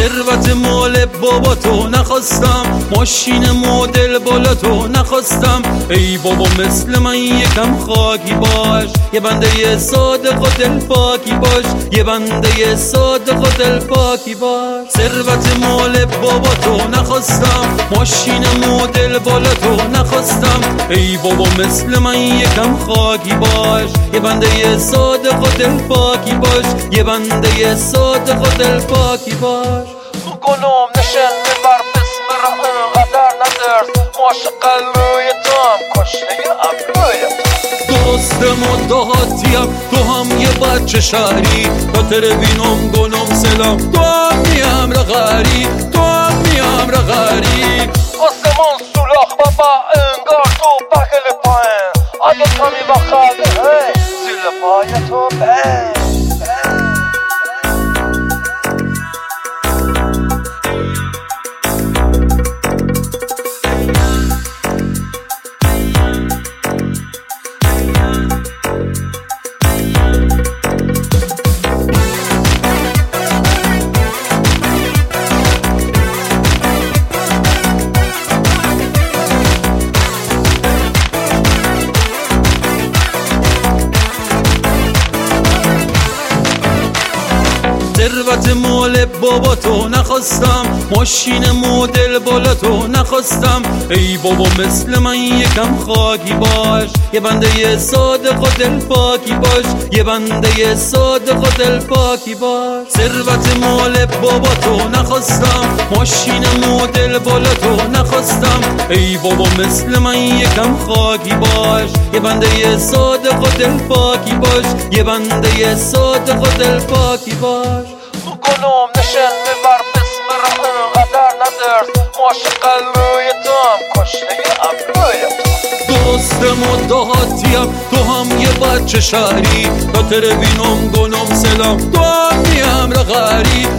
ثروت مال بابا تو نخواستم، ماشین مدل بالا تو نخواستم. ای بابا مثل من یکم خاکی باش، یه بنده صادق و دل پاکی باش، یه بنده صادق و دل پاکی باش. ثروت مال بابا تو نخواستم، ماشین مدل بالا تو نخواستم. ای بابا مثل من یکم خاکی باش، یه بنده صادق و دل پاکی باش، یه بنده صادق و دل پاکی باش. تو گلوم نشن ببر بسم را انقدر ندرس، عاشق روی توام کشته ابروی دوستم و دهاتیم، تو هم یه بچه شهری، خاطر بینم گلم سلام، تو هم میم رغری، تو هم میم رغری. آسمان سولاخ بابا انگار تو بکل پایین، اگه کمی با خاله زیر پای تو بین. ثروت مال بابا تو نخواستم، ماشین مدل بالا تو نخواستم. ای بابا مثل من یکم خاکی باش، یه بنده صادق و دل پاکی باش، یه بنده صادق و دل پاکی باش. ثروت مال بابا تو نخواستم، ماشین مدل بالا تو نخواستم. ای بابا مثل من یکم خاکی باش، یه بنده صادق و دل پاکی باش، یه بنده صادق و دل پاکی باش. تو گلوم نشن ببر بسم را انقدر ندرس، عاشق روی توام کشته ابروی دوستم و دهاتیم، تو هم یه بچه شهری، خاطر بینم گلم سلام، تو هم میم رغری،